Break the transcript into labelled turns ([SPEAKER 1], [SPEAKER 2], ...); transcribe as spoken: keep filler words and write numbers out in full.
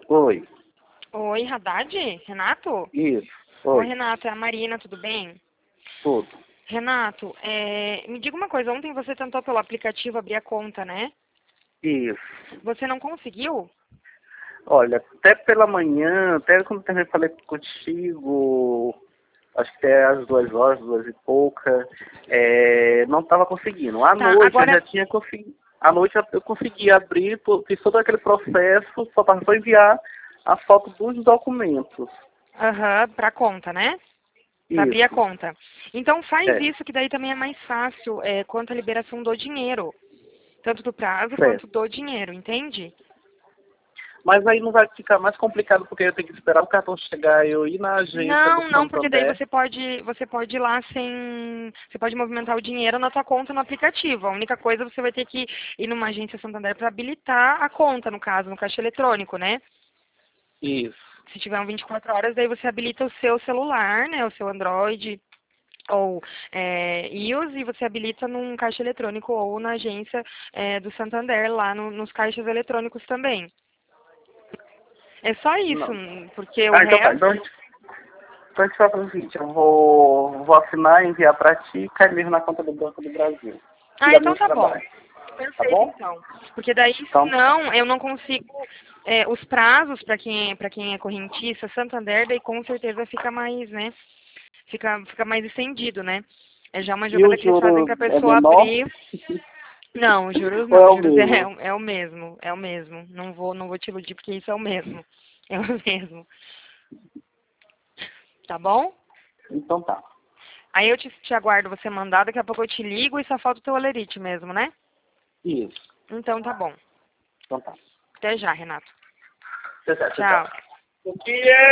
[SPEAKER 1] Oi.
[SPEAKER 2] Oi, Haddad? Renato?
[SPEAKER 1] Isso.
[SPEAKER 2] Oi,
[SPEAKER 1] Oi.
[SPEAKER 2] Renato, é a Marina, tudo bem?
[SPEAKER 1] Tudo.
[SPEAKER 2] Renato, é, me diga uma coisa, ontem você tentou pelo aplicativo abrir a conta, né?
[SPEAKER 1] Isso.
[SPEAKER 2] Você não conseguiu?
[SPEAKER 1] Olha, até pela manhã, até quando eu falei contigo, acho que até às duas horas, duas e pouca, é, não estava conseguindo. À
[SPEAKER 2] Tá,
[SPEAKER 1] noite eu
[SPEAKER 2] agora...
[SPEAKER 1] já tinha conseguido. À noite eu eu consegui abrir, pô, fiz todo aquele processo, só para enviar a foto dos documentos.
[SPEAKER 2] Aham, pra conta, né? Pra abrir a
[SPEAKER 1] Isso.
[SPEAKER 2] conta. Então faz
[SPEAKER 1] É,
[SPEAKER 2] isso, que daí também é mais fácil é, quanto à liberação do dinheiro. Tanto do prazo quanto
[SPEAKER 1] certo.
[SPEAKER 2] do dinheiro, entende?
[SPEAKER 1] Mas aí não vai ficar mais complicado, porque eu tenho que esperar o cartão chegar, eu ir na agência do
[SPEAKER 2] Não, não, porque daí
[SPEAKER 1] Santander.
[SPEAKER 2] você pode, você pode ir lá sem, você pode movimentar o dinheiro na tua conta no aplicativo. A única coisa você vai ter que ir numa agência Santander para habilitar a conta, no caso, no caixa eletrônico, né?
[SPEAKER 1] Isso.
[SPEAKER 2] Se tiver um vinte e quatro horas, daí você habilita o seu celular, né, o seu Android ou é, iOS e você habilita num caixa eletrônico ou na agência é, do Santander lá no- nos caixas eletrônicos também. É só isso,
[SPEAKER 1] Não.
[SPEAKER 2] porque o
[SPEAKER 1] Ah, então tá.
[SPEAKER 2] resto...
[SPEAKER 1] Então, então a gente vai fazer o seguinte, eu vou, vou assinar, enviar pra ti e cair mesmo na conta do Banco do Brasil. E
[SPEAKER 2] Ah,
[SPEAKER 1] a
[SPEAKER 2] então
[SPEAKER 1] minha
[SPEAKER 2] tá bom.
[SPEAKER 1] trabalho. Tá
[SPEAKER 2] Perfeito,
[SPEAKER 1] bom?
[SPEAKER 2] então. Porque daí,
[SPEAKER 1] Então,
[SPEAKER 2] senão, eu não consigo... é, os prazos para quem, para quem é correntista, Santander, daí com certeza fica mais, né? Fica, fica mais estendido, né? É já uma
[SPEAKER 1] e o
[SPEAKER 2] jogada que eles fazem
[SPEAKER 1] juro
[SPEAKER 2] para a
[SPEAKER 1] é
[SPEAKER 2] pessoa
[SPEAKER 1] menor
[SPEAKER 2] abrir. Não, juros
[SPEAKER 1] ou
[SPEAKER 2] não.
[SPEAKER 1] é o
[SPEAKER 2] Juros é,
[SPEAKER 1] mesmo?
[SPEAKER 2] é o mesmo. É o mesmo. Não vou, não vou te iludir porque isso é o mesmo. É o mesmo. Tá bom?
[SPEAKER 1] Então tá.
[SPEAKER 2] Aí eu te, te aguardo você mandar, daqui a pouco eu te ligo e só falta o teu olerite mesmo, né?
[SPEAKER 1] Isso.
[SPEAKER 2] Então tá bom.
[SPEAKER 1] Então tá.
[SPEAKER 2] Até já, Renato.
[SPEAKER 1] Tchau, tchau, tchau.
[SPEAKER 2] Tchau.
[SPEAKER 1] O que é?